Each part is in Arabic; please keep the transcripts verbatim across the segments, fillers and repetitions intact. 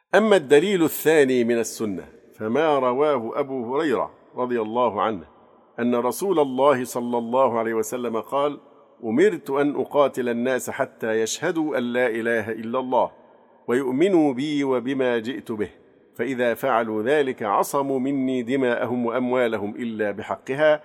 أما الدليل الثاني من السنة فما رواه أبو هريرة رضي الله عنه أن رسول الله صلى الله عليه وسلم قال: أمرت أن أقاتل الناس حتى يشهدوا أن لا إله إلا الله ويؤمنوا بي وبما جئت به، فإذا فعلوا ذلك عصموا مني دماءهم وأموالهم إلا بحقها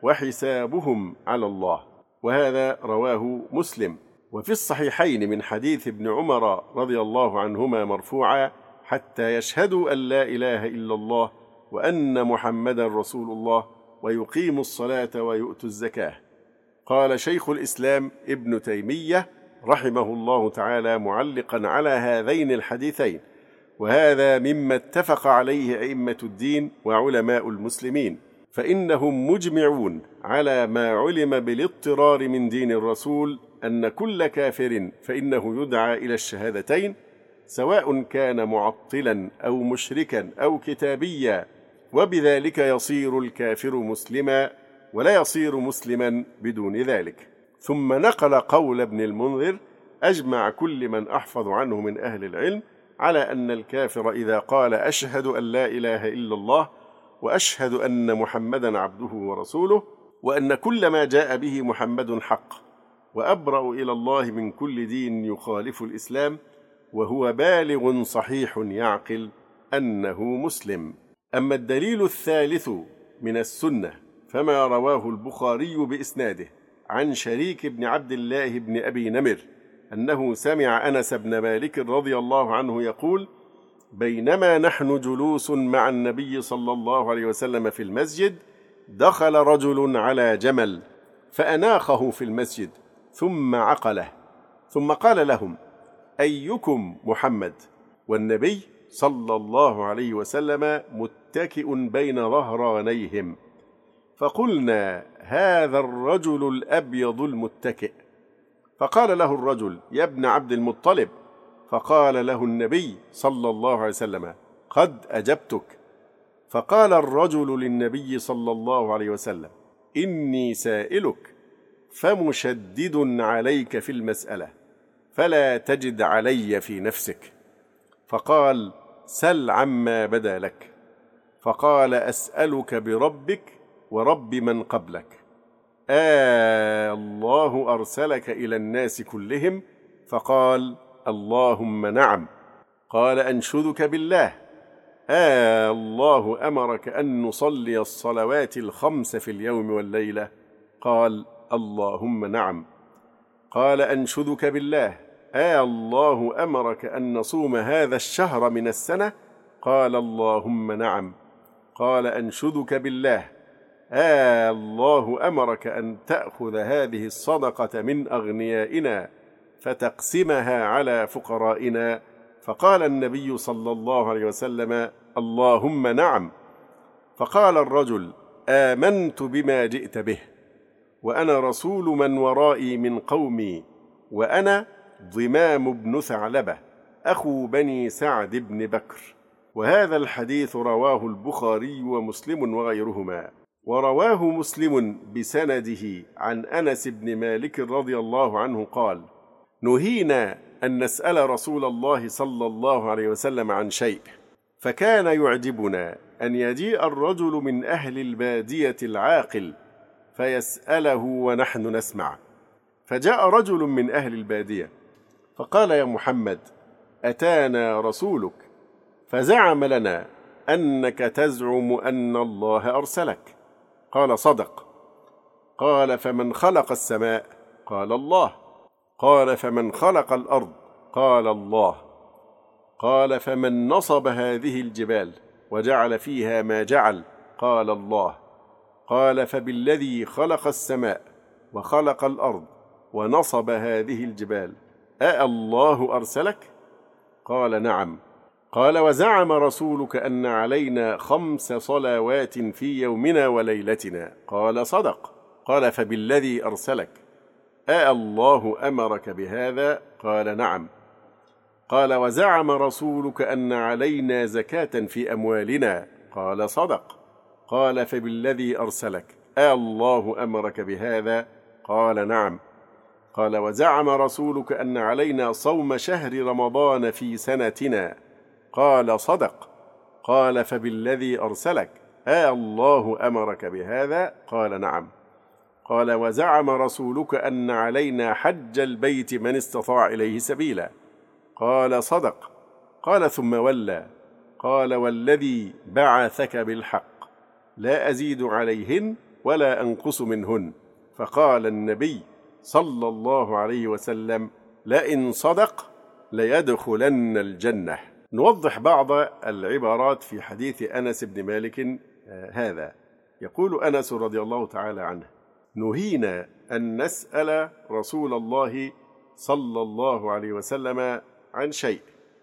وحسابهم على الله. وهذا رواه مسلم. وفي الصحيحين من حديث ابن عمر رضي الله عنهما مرفوعا: حتى يشهدوا أن لا إله إلا الله وأن محمدا رسول الله ويقيموا الصلاة ويؤتوا الزكاة. قال شيخ الإسلام ابن تيمية رحمه الله تعالى معلقا على هذين الحديثين: وهذا مما اتفق عليه أئمة الدين وعلماء المسلمين، فإنهم مجمعون على ما علم بالاضطرار من دين الرسول أن كل كافر فإنه يدعى إلى الشهادتين، سواء كان معطلا أو مشركا أو كتابيا، وبذلك يصير الكافر مسلما ولا يصير مسلما بدون ذلك. ثم نقل قول ابن المنذر: أجمع كل من أحفظ عنه من أهل العلم على أن الكافر إذا قال أشهد أن لا إله إلا الله وأشهد أن محمدا عبده ورسوله وأن كل ما جاء به محمد حق، وأبرأ إلى الله من كل دين يخالف الإسلام، وهو بالغ صحيح يعقل، أنه مسلم. أما الدليل الثالث من السنة فما رواه البخاري بإسناده عن شريك بن عبد الله بن أبي نمر أنه سمع أنس بن مالك رضي الله عنه يقول: بينما نحن جلوس مع النبي صلى الله عليه وسلم في المسجد دخل رجل على جمل فأناخه في المسجد ثم عقله، ثم قال لهم: أيكم محمد؟ والنبي صلى الله عليه وسلم متكئ بين ظهرانيهم، فقلنا: هذا الرجل الأبيض المتكئ. فقال له الرجل: يا ابن عبد المطلب. فقال له النبي صلى الله عليه وسلم: قد أجبتك. فقال الرجل للنبي صلى الله عليه وسلم: إني سائلك فمشدد عليك في المسألة فلا تجد علي في نفسك. فقال: سل عما بدا لك. فقال: أسألك بربك ورب من قبلك، آه الله أرسلك إلى الناس كلهم؟ فقال: اللهم نعم. قال: أنشدك بالله، آه الله أمرك أن نصلي الصلوات الخمس في اليوم والليلة؟ قال: اللهم نعم. قال: أنشدك بالله، آه الله أمرك أن نصوم هذا الشهر من السنة؟ قال: اللهم نعم. قال: أنشدك بالله، آه الله أمرك أن تأخذ هذه الصدقة من أغنيائنا فتقسمها على فقرائنا؟ فقال النبي صلى الله عليه وسلم: اللهم نعم. فقال الرجل: آمنت بما جئت به، وأنا رسول من ورائي من قومي، وأنا ضمام بن ثعلبة أخو بني سعد بن بكر. وهذا الحديث رواه البخاري ومسلم وغيرهما. ورواه مسلم بسنده عن أنس بن مالك رضي الله عنه قال: نهينا أن نسأل رسول الله صلى الله عليه وسلم عن شيء، فكان يعجبنا أن يجيء الرجل من أهل البادية العاقل فيسأله ونحن نسمع. فجاء رجل من أهل البادية فقال: يا محمد، أتانا رسولك فزعم لنا أنك تزعم أن الله أرسلك. قال: صدق. قال: فمن خلق السماء؟ قال: الله. قال: فمن خلق الأرض؟ قال: الله. قال: فمن نصب هذه الجبال وجعل فيها ما جعل؟ قال: الله. قال: فبالذي خلق السماء وخلق الأرض ونصب هذه الجبال أأ الله أرسلك؟ قال: نعم. قال: وزعم رسولك أن علينا خمس صلوات في يومنا وليلتنا؟ قال: صدق. قال: فبالذي أرسلك أأ الله أمرك بهذا؟ قال: نعم. قال: وزعم رسولك أن علينا زكاة في أموالنا؟ قال: صدق. قال: فبالذي أرسلك أأ الله أمرك بهذا؟ قال: نعم. قال: وزعم رسولك أن علينا صوم شهر رمضان في سنتنا؟ قال صدق. قال فبالذي أرسلك آه الله أمرك بهذا؟ قال نعم. قال وزعم رسولك أن علينا حج البيت من استطاع إليه سبيلا؟ قال صدق. قال ثم ولى. قال والذي بعثك بالحق لا أزيد عليهن ولا أنقص منهن. فقال النبي صلى الله عليه وسلم لئن صدق ليدخلن الجنة. نوضح بعض العبارات في حديث أنس بن مالك هذا. يقول أنس رضي الله تعالى عنه نهينا أن نسأل رسول الله صلى الله عليه وسلم عن شيء،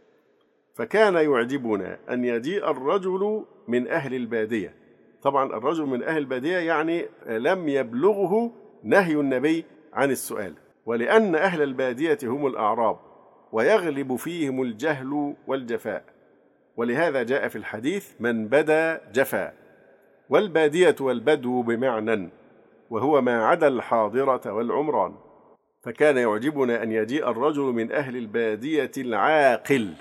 فكان يعجبنا أن يجيء الرجل من أهل البادية. طبعا الرجل من أهل البادية يعني لم يبلغه نهي النبي عن السؤال، ولأن أهل البادية هم الأعراب ويغلب فيهم الجهل والجفاء، ولهذا جاء في الحديث من بدا جفا. والبادية والبدو بمعنى، وهو ما عدا الحاضرة والعمران. فكان يعجبنا أن يجيء الرجل من أهل البادية العاقل،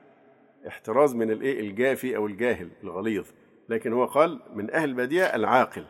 احتراز من الإيه الجافي أو الجاهل الغليظ، لكن هو قال من أهل البادية العاقل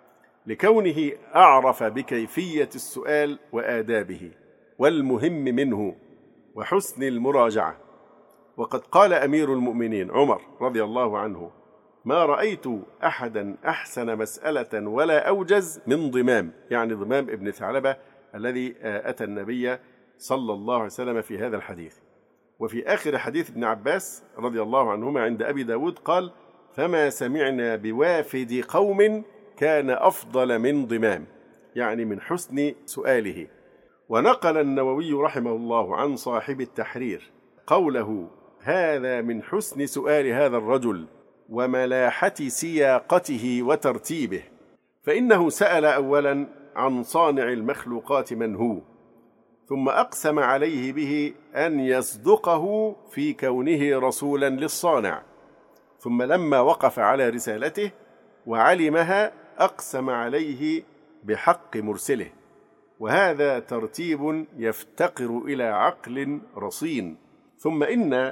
لكونه أعرف بكيفية السؤال وآدابه والمهم منه وحسن المراجعة. وقد قال أمير المؤمنين عمر رضي الله عنه ما رأيت أحدا أحسن مسألة ولا أوجز من ضمام، يعني ضمام ابن ثعلبة الذي أتى النبي صلى الله عليه وسلم في هذا الحديث. وفي آخر حديث ابن عباس رضي الله عنهما عند أبي داود قال فما سمعنا بوافد قوم كان أفضل من ضمام، يعني من حسن سؤاله. ونقل النووي رحمه الله عن صاحب التحرير قوله هذا من حسن سؤال هذا الرجل وملاحة سياقته وترتيبه، فإنه سأل أولا عن صانع المخلوقات من هو، ثم أقسم عليه به أن يصدقه في كونه رسولا للصانع، ثم لما وقف على رسالته وعلمها أقسم عليه بحق مرسله. وهذا ترتيب يفتقر إلى عقل رصين. ثم إن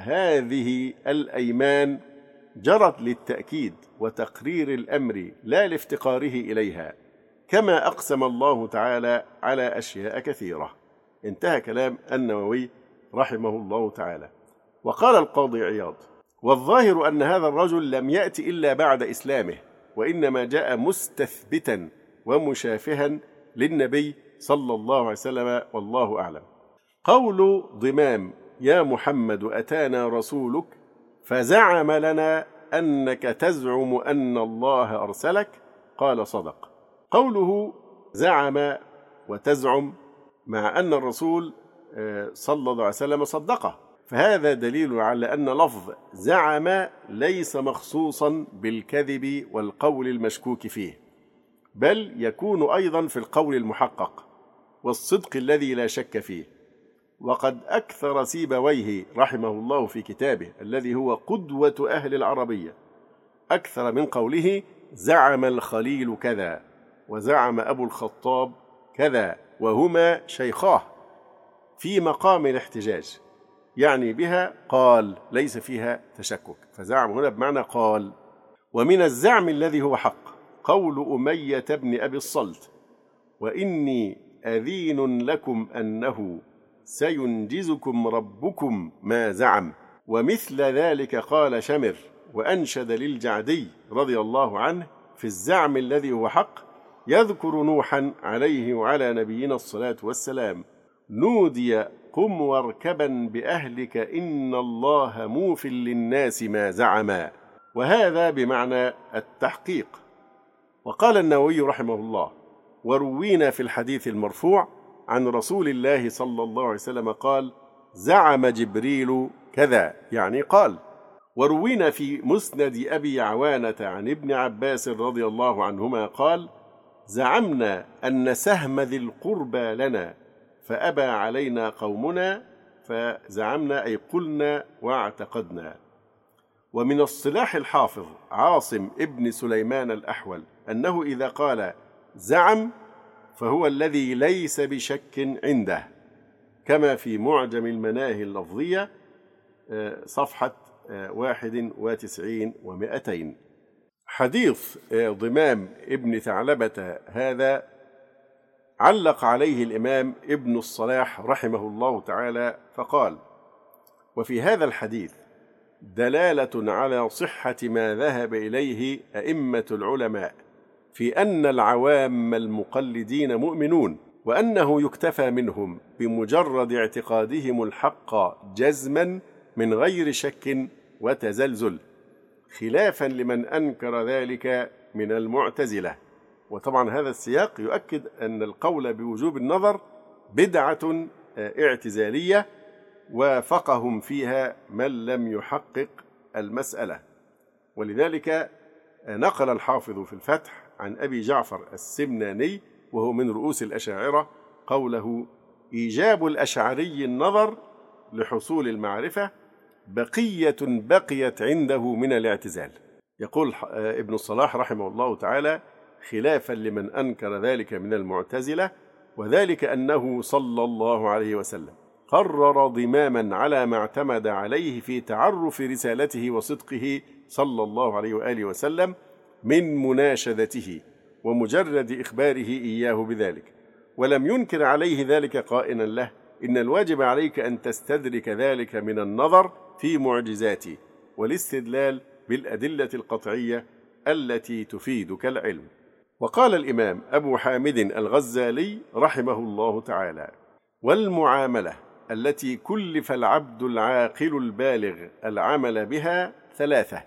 هذه الأيمان جرت للتأكيد وتقرير الأمر لا لافتقاره إليها، كما أقسم الله تعالى على أشياء كثيرة. انتهى كلام النووي رحمه الله تعالى. وقال القاضي عياض والظاهر أن هذا الرجل لم يأتي إلا بعد إسلامه، وإنما جاء مستثبتا ومشافها للنبي صلى الله عليه وسلم، والله أعلم. قول ضمام يا محمد أتانا رسولك فزعم لنا أنك تزعم أن الله أرسلك؟ قال صدق. قوله زعم وتزعم مع أن الرسول صلى الله عليه وسلم صدقه، فهذا دليل على أن لفظ زعم ليس مخصوصا بالكذب والقول المشكوك فيه، بل يكون أيضا في القول المحقق والصدق الذي لا شك فيه. وقد أكثر سيبويه رحمه الله في كتابه الذي هو قدوة أهل العربية أكثر من قوله زعم الخليل كذا وزعم أبو الخطاب كذا وهما شيخاه في مقام الاحتجاج، يعني بها قال ليس فيها تشكك، فزعم هنا بمعنى قال. ومن الزعم الذي هو حق قول أمية بن أبي الصلت وإني أذين لكم أنه سينجزكم ربكم ما زعم. ومثل ذلك قال شمر وأنشد للجعدي رضي الله عنه في الزعم الذي هو حق، يذكر نوحا عليه وعلى نبينا الصلاة والسلام نودي قم واركبا بأهلك إن الله موف للناس ما زعما، وهذا بمعنى التحقيق. وقال النووي رحمه الله وروينا في الحديث المرفوع عن رسول الله صلى الله عليه وسلم قال زعم جبريل كذا، يعني قال. وروينا في مسند أبي عوانة عن ابن عباس رضي الله عنهما قال زعمنا أن سهم ذي القربى لنا فأبى علينا قومنا فزعمنا أي قلنا واعتقدنا. ومن الصلاح الحافظ عاصم ابن سليمان الأحول أنه إذا قال زعم فهو الذي ليس بشك عنده، كما في معجم المناهي اللفظية صفحة واحد وتسعين ومائتين. حديث ضمام ابن ثعلبة هذا علق عليه الإمام ابن الصلاح رحمه الله تعالى فقال: وفي هذا الحديث دلالة على صحة ما ذهب إليه أئمة العلماء في أن العوام المقلدين مؤمنون، وأنه يكتفى منهم بمجرد اعتقادهم الحق جزما من غير شك وتزلزل، خلافا لمن أنكر ذلك من المعتزلة. وطبعا هذا السياق يؤكد أن القول بوجوب النظر بدعة اعتزالية وافقهم فيها من لم يحقق المسألة. ولذلك نقل الحافظ في الفتح عن أبي جعفر السمناني وهو من رؤوس الأشاعرة قوله: إيجاب الأشعري النظر لحصول المعرفة بقية بقيت عنده من الاعتزال. يقول ابن الصلاح رحمه الله تعالى: خلافا لمن أنكر ذلك من المعتزلة، وذلك أنه صلى الله عليه وسلم قرر ضماما على ما اعتمد عليه في تعرف رسالته وصدقه صلى الله عليه وآله وسلم من مناشدته ومجرد إخباره إياه بذلك، ولم ينكر عليه ذلك قائلا له: إن الواجب عليك أن تستدرك ذلك من النظر في معجزاتي والاستدلال بالأدلة القطعية التي تفيدك العلم. وقال الإمام أبو حامد الغزالي رحمه الله تعالى: والمعاملة التي كلف العبد العاقل البالغ العمل بها ثلاثة: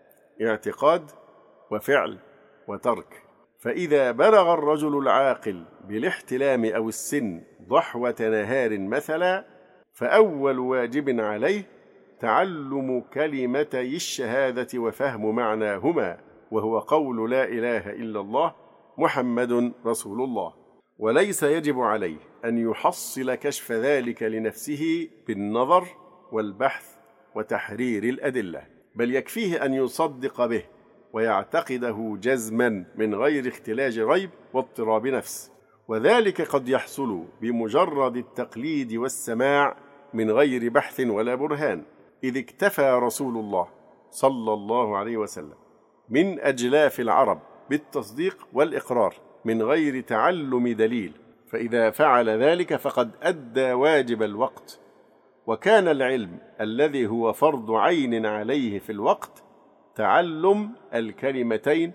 اعتقاد وفعل وترك. فإذا بلغ الرجل العاقل بالاحتلام أو السن ضحوة نهار مثلا، فأول واجب عليه تعلم كلمتي الشهادة وفهم معناهما، وهو قول لا إله إلا الله محمد رسول الله. وليس يجب عليه أن يحصل كشف ذلك لنفسه بالنظر والبحث وتحرير الأدلة، بل يكفيه أن يصدق به ويعتقده جزما من غير اختلاج ريب واضطراب نفس، وذلك قد يحصل بمجرد التقليد والسماع من غير بحث ولا برهان، إذ اكتفى رسول الله صلى الله عليه وسلم من أجلاف العرب بالتصديق والإقرار من غير تعلم دليل، فإذا فعل ذلك فقد أدى واجب الوقت. وكان العلم الذي هو فرض عين عليه في الوقت تعلم الكلمتين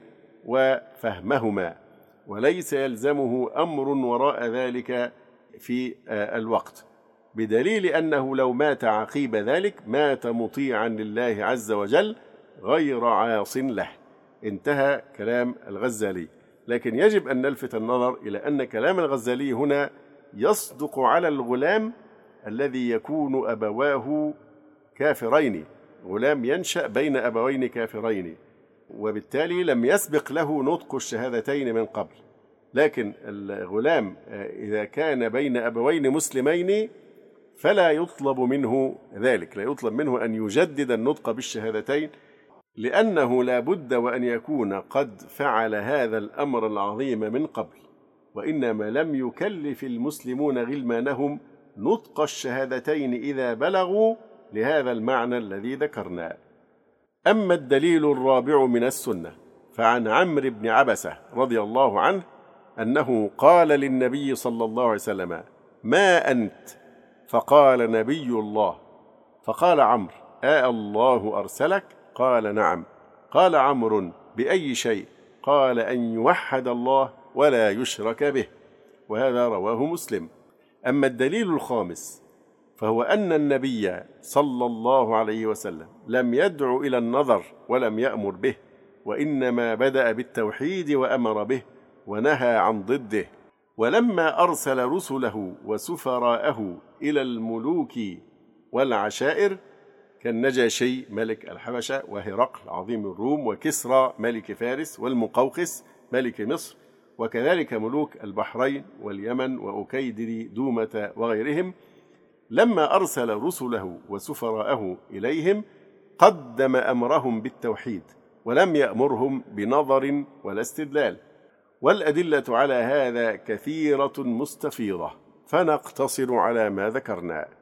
وفهمهما، وليس يلزمه أمر وراء ذلك في الوقت، بدليل أنه لو مات عقيب ذلك مات مطيعا لله عز وجل غير عاص له. انتهى كلام الغزالي. لكن يجب أن نلفت النظر إلى أن كلام الغزالي هنا يصدق على الغلام الذي يكون أبواه كافرين، غلام ينشأ بين أبوين كافرين، وبالتالي لم يسبق له نطق الشهادتين من قبل. لكن الغلام إذا كان بين أبوين مسلمين فلا يطلب منه ذلك، لا يطلب منه أن يجدد النطق بالشهادتين، لأنه لا بد وأن يكون قد فعل هذا الأمر العظيم من قبل، وإنما لم يكلف المسلمون غلمانهم نطق الشهادتين إذا بلغوا لهذا المعنى الذي ذكرناه. أما الدليل الرابع من السنة فعن عمرو بن عبسة رضي الله عنه أنه قال للنبي صلى الله عليه وسلم: ما أنت؟ فقال: نبي الله. فقال عمرو: آه الله أرسلك؟ قال: نعم. قال عمرو: بأي شيء؟ قال: أن يوحد الله ولا يشرك به. وهذا رواه مسلم. أما الدليل الخامس فهو أن النبي صلى الله عليه وسلم لم يدع إلى النظر ولم يأمر به، وإنما بدأ بالتوحيد وأمر به ونهى عن ضده. ولما أرسل رسله وسفراءه إلى الملوك والعشائر كالنجاشي ملك الحبشة وهرقل عظيم الروم وكسرى ملك فارس والمقوقس ملك مصر، وكذلك ملوك البحرين واليمن وأكيدر دومة وغيرهم، لما أرسل رسله وسفراءه إليهم قدم أمرهم بالتوحيد ولم يأمرهم بنظر ولا استدلال. والأدلة على هذا كثيرة مستفيضة، فنقتصر على ما ذكرنا.